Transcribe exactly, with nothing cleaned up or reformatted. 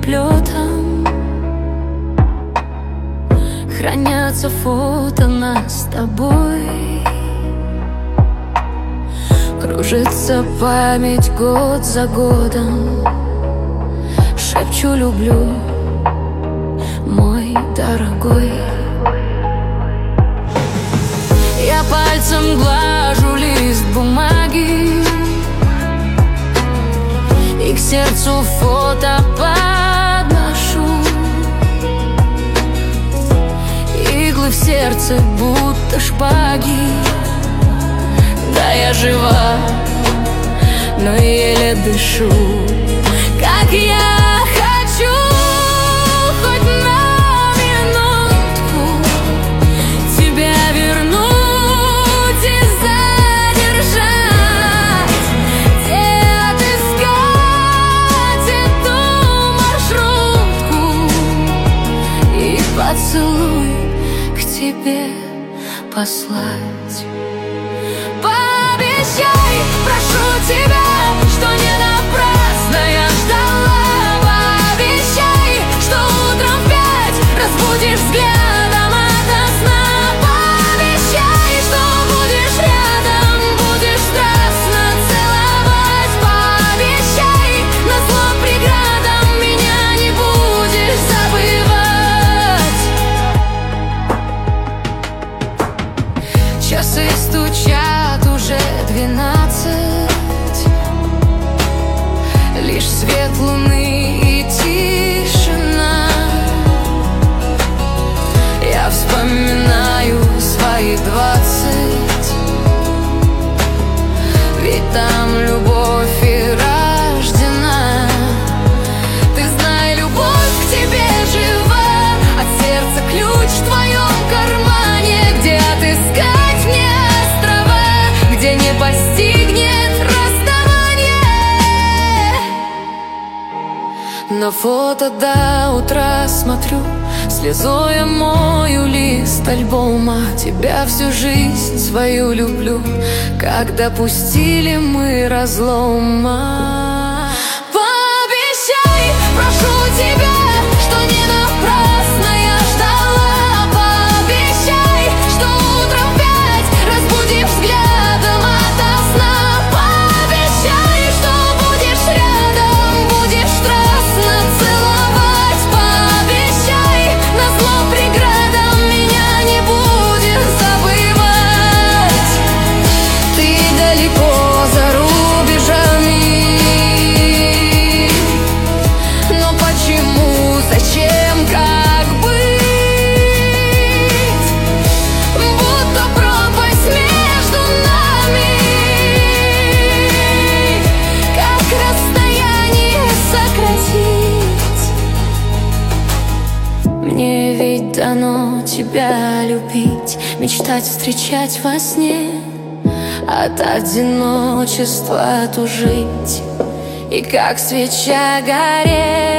переплетом хранятся фото нас с тобой. Кружится память год за годом. Шепчу люблю, мой дорогой. Я пальцем глажу лист бумаги и к сердцу фото подношу. Иглы в сердце будто шпаги. Да, я жива, но еле дышу. Как я хочу хоть на минутку тебя вернуть и задержать, где отыскать эту маршрутку и поцелуй к тебе послать. Пообещай, прошу тебя, что не напрасно я ждала. Пообещай, что утром в пять разбудишь взглядом ото сна. Пообещай, что будешь рядом, будешь страстно целовать. Пообещай, назло преградам меня не будешь забывать. Часы стучат уже двенадцать. Лишь свет луны и тишина. Я вспоминаю свои двадцать, ведь там любовь и рождена. Ты знай, любовь к тебе жива, от сердца ключ в твоем кармане. Где отыскать мне острова, где не постигнет расставание. На фото до утра смотрю, слезой я мою лист альбома. Тебя всю жизнь свою люблю, как допустили мы разлома. Пообещай, прошу тебя, что не напрасно я ждала. Пообещай, что утром в пять разбудишь взглядом ото сна. Пообещай, что будешь рядом, будешь страстно целовать. Пообещай, назло преградам меня не будешь забывать. Ты далеко за рубежами, но почему, зачем, как быть? Будто пропасть между нами, как расстояние сократить? Мне ведь дано тебя любить, мечтать, встречать во сне, от одиночества тужить и как свеча гореть.